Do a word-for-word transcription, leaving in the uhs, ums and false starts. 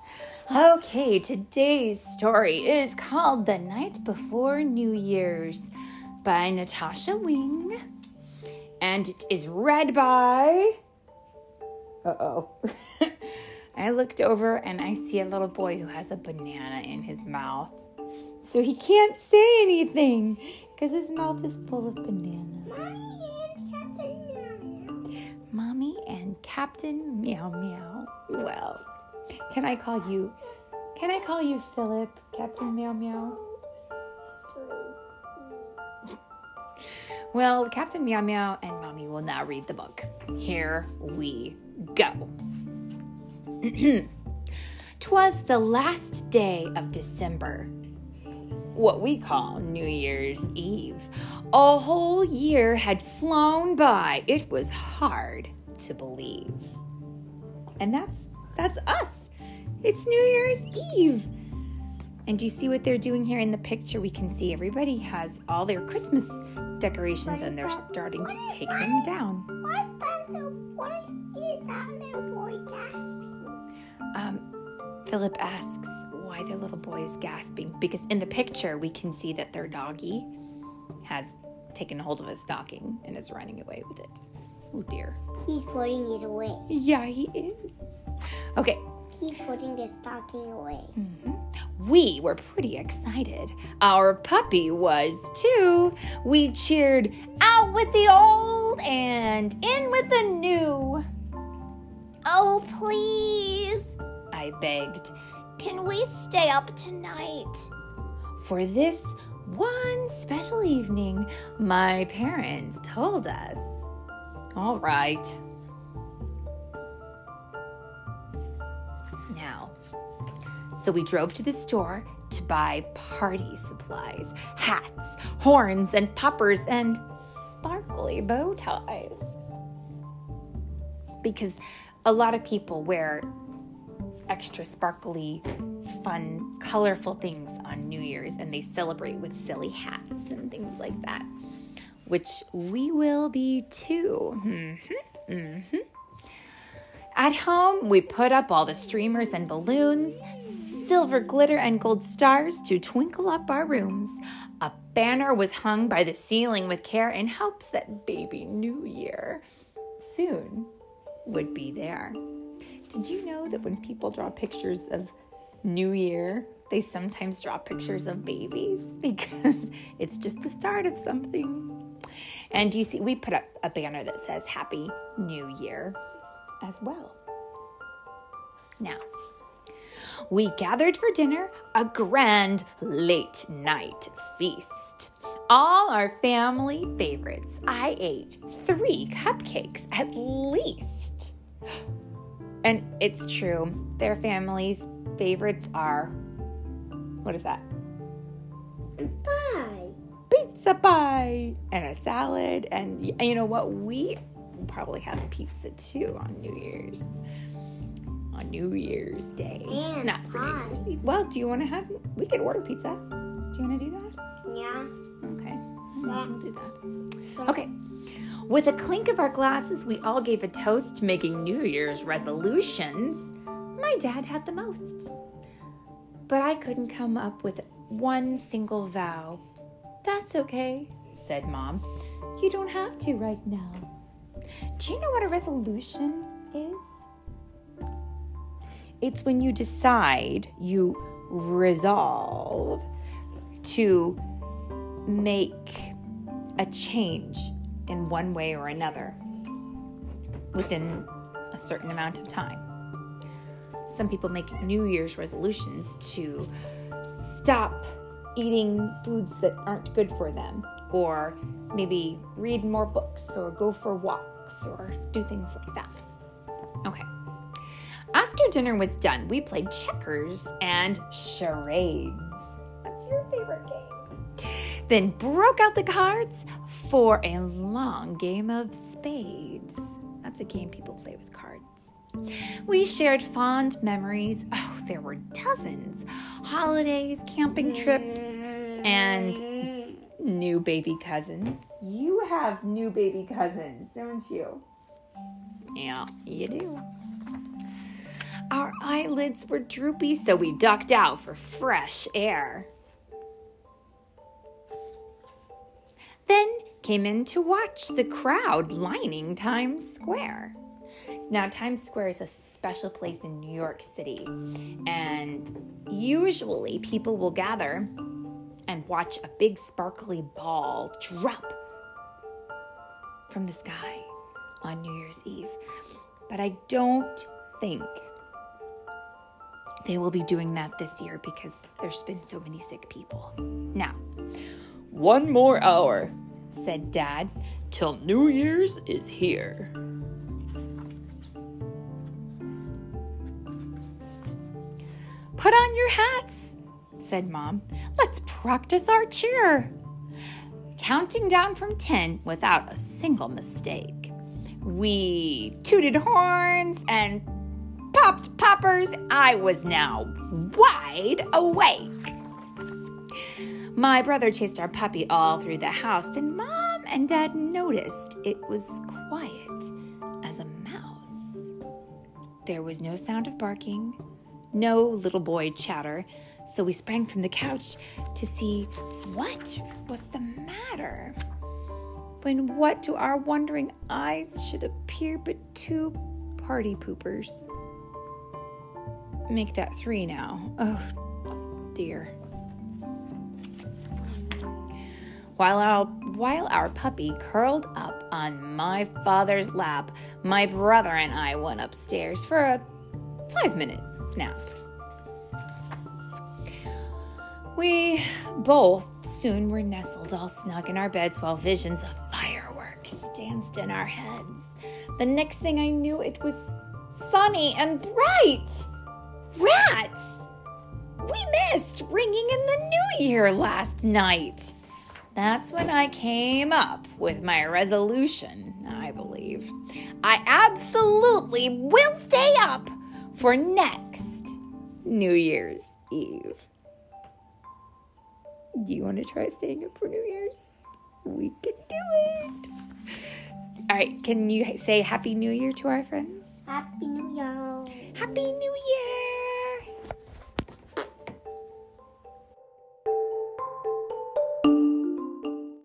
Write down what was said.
Okay, today's story is called The Night Before New Year's by Natasha Wing. And it is read by... Uh-oh. I looked over and I see a little boy who has a banana in his mouth. So he can't say anything because his mouth is full of banana. Mommy and Captain Meow Meow. Well, can I call you, can I call you Philip, Captain Meow Meow? Well, Captain Meow Meow and Mommy will now read the book. Here we go. 'Twas the last day of December, what we call New Year's Eve. A whole year had flown by. It was hard to believe. And that's that's us. It's New Year's Eve. And do you see what they're doing here in the picture? We can see everybody has all their Christmas decorations and they're starting to take them down. Why is that little, why is that little boy gasping? Um, Philip asks why the little boy is gasping. Because in the picture, we can see that their doggie has taken hold of a stocking and is running away with it. Oh, dear. He's putting it away. Yeah, he is. Okay. He's putting the stocking away. Mm-hmm. We were pretty excited. Our puppy was too. We cheered, out with the old and in with the new. Oh, please, I begged. can we stay up tonight? For this one special evening, my parents told us. All right. Now, so we drove to the store to buy party supplies, hats, horns, and poppers, and sparkly bow ties. Because a lot of people wear extra sparkly, fun, colorful things on New Year's, and they celebrate with silly hats and things like that, which we will be too. Mm-hmm, mm-hmm. At home, we put up all the streamers and balloons, silver glitter and gold stars to twinkle up our rooms. A banner was hung by the ceiling with care in hopes that baby New Year soon would be there. Did you know that when people draw pictures of New Year, they sometimes draw pictures of babies because it's just the start of something? And you see, we put up a banner that says Happy New Year as well. Now, we gathered for dinner, a grand late night feast. All our family favorites. I ate three cupcakes at least. And it's true, their family's favorites are, what is that? Pie. Pizza pie and a salad. And you know what? We probably have pizza too on New Year's. On New Year's Day. And Not for New pies. Year's Eve. Well, do you want to have, we could order pizza. Do you want to do that? Yeah. Okay. Yeah. We'll do that. Okay. With a clink of our glasses, we all gave a toast, making New Year's resolutions. My dad had the most. But I couldn't come up with one single vow. That's okay, said Mom. You don't have to right now. Do you know what a resolution is? It's when you decide, you resolve to make a change in one way or another within a certain amount of time. Some people make New Year's resolutions to stop eating foods that aren't good for them, or maybe read more books, or go for walks, or do things like that. Okay. After dinner was done, we played checkers and charades. What's your favorite game? Then broke out the cards for a long game of spades. That's a game people play with cards. We shared fond memories. Oh, there were dozens. Holidays, camping trips, and new baby cousins. You have new baby cousins, don't you? Yeah, you do. Our eyelids were droopy, so we ducked out for fresh air. Then came in to watch the crowd lining Times Square. Now, Times Square is a special place in New York City, and usually people will gather and watch a big sparkly ball drop from the sky on New Year's Eve. But I don't think they will be doing that this year because there's been so many sick people. Now, one more hour, said Dad, till New Year's is here. Put on your hats, said Mom. Let's practice our cheer. Counting down from ten without a single mistake. We tooted horns and popped poppers. I was now wide awake. My brother chased our puppy all through the house. Then Mom and Dad noticed it was quiet as a mouse. There was no sound of barking, no little boy chatter, so we sprang from the couch to see what was the matter. When what to our wondering eyes should appear but two party poopers. Make that three now. Oh, dear. While our, while our puppy curled up on my father's lap, my brother and I went upstairs for a five-minute nap. We both soon were nestled all snug in our beds while visions of fireworks danced in our heads. The next thing I knew, it was sunny and bright. Rats! We missed ringing in the new year last night. That's when I came up with my resolution, I believe. I absolutely will stay up for next New Year's Eve. Do you want to try staying up for New Year's? We can do it. All right, can you say Happy New Year to our friends? Happy New Year. Happy New Year.